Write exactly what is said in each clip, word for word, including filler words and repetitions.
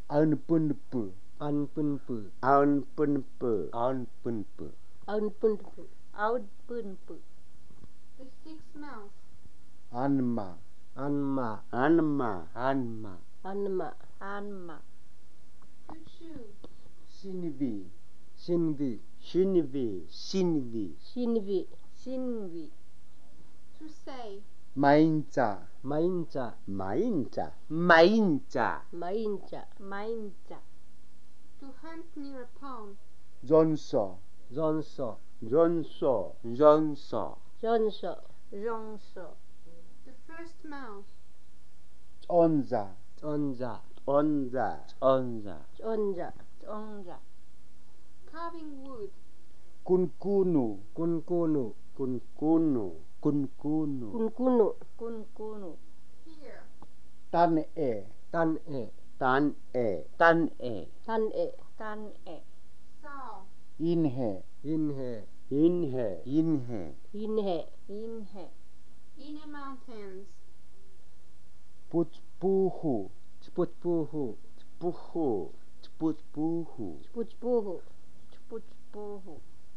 Aun punpu. Aun punpu. Aun punpu. Aun punpu. Aun punpu. Aun punpu. The sixth mouth. Anma. Anma. Anma. Anma. Anma. Anma. To chew. Sinvi. Sinvi. Shinvi. Sinvi. Sinvi. Sinvi. To say. Mainza. Mainza. Mainza. Mainza. Mainza. Mainza. To hunt near a pond. Zonso. Zonso. Zonso. Zonso. Zonso. Zonso. The first mouth. Onza. Onza. Onza. Onza. Onza. Onza. Carving wood. Kunkunu. Kunkunu. Kunkunu. Kunkunu. Kunkunu. Kunkunu. Here. Tan-e. Tan-e. Tan-e. Tan-e. Tan-e. Tan-e. Saw. Inhe. Inhe. Inhe. Inhe. Inhe. Inhe. Inner mountains. Putpuhu. Sputpuhu. Puhu. Putpuhu. Sputspuhu. Sputspuhu.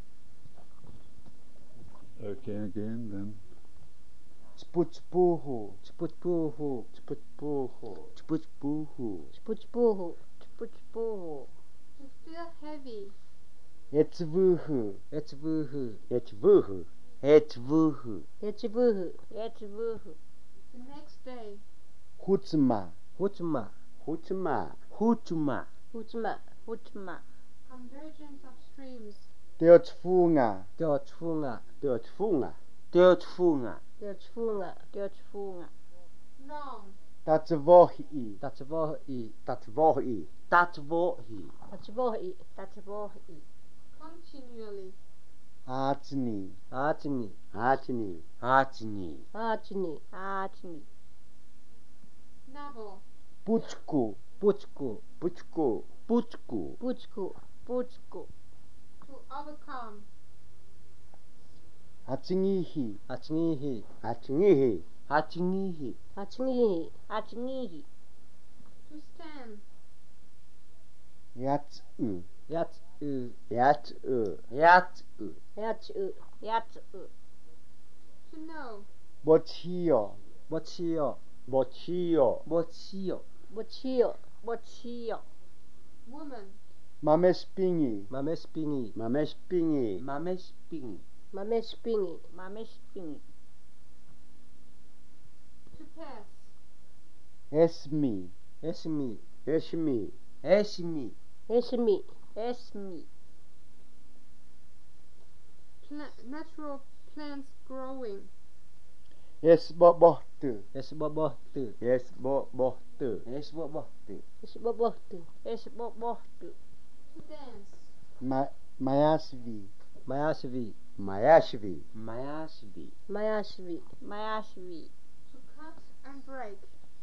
Okay, again then. Sputpuhu. Sputpuhu. Sputpuhu. Sputpuhu. Sputspuhu. Sputspuhu. To feel heavy. Etzvuhu. Etzvuhu. Etzvuhu. Etzvuhu. Etzvuhu. Etzvuhu. The next day. Hutzma. Hutma. Hutma. Hutma. Hutma. Hutma. Convergence of streams. Teotsfunga. Teotsfunga. Teotsfunga. Teotsfunga. Teotsfunga. Teotsfunga. Long. Tatsvohi. Tatsvohi. Tatvohi. Tatvohi. Tatsvohi. Tatsvohi. Continually. Atni. Atni. Atni. Atni. Atni. Atni. Navel. Puchku. Puchku. Puchku. Puchku. Puchku. Puchku. To overcome. Atsingihi. Atnihi. Atnihi. Atnihi. Atnihi. Atnihi. To stand. Yatsu. Yat'u. Yat'u. Yatsu. Yatsu. Yatsu. To know. Bochio. Bochio. Bochio. Bochio. Bochio. Bochio. Woman. Mamespingi. Mamespingi. Mamespingi. Mamespingi. Mamespingi. Mamespingi. To pass. Esmi. Esmi. Eshmi. Esmi. Esmi. Esmi. Pla- natural plants growing. Esbobohtu. Esbobohtu. Esbobohtu. Esbobohtu. Esbobohtu. Esbobohtu. To dance. Ma Mayasvi. Mayasvi. Mayashvi. Mayasvi. Mayashvi. Mayashvi. To cut and break.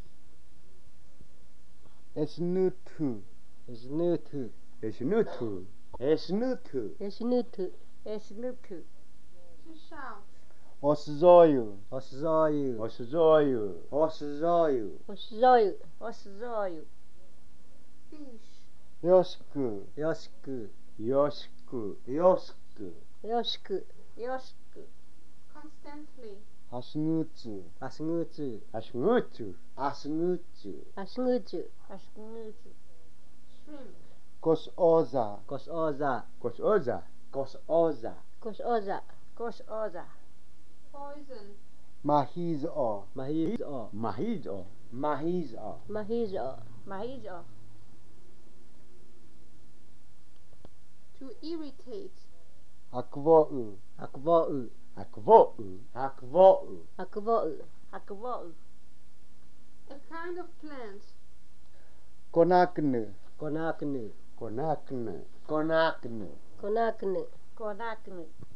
Esnutu. Esnutu. Esnutu. Esnutu. Esnutu. Esnutu. To shout. Oszoju. Oszoju. Oszoju. Oszoju. Oszoju. Oszoju. Fish. Yosku. Yosku. Yosku. Yosku. Yosku. Yosku. Constantly. Asnutsu. Asngutsu. Asngutsu. Asnutsu. Asngutsu. Asngutsu. Shrimp. Kosoza. Kosoza. Kosoza. Kosoza. Kosoza. Kosoza. Poison. Mahizo. Mahizo. Mahizo. Mahizo. Mahizo. Mahizo. To irritate. Akvou. Akvou. Akvou. Akvou. Akvou. Akvou. A kind of plant. Konaknu. Konaknu. Konakne. Konaknu. Konaknu. Konaknu.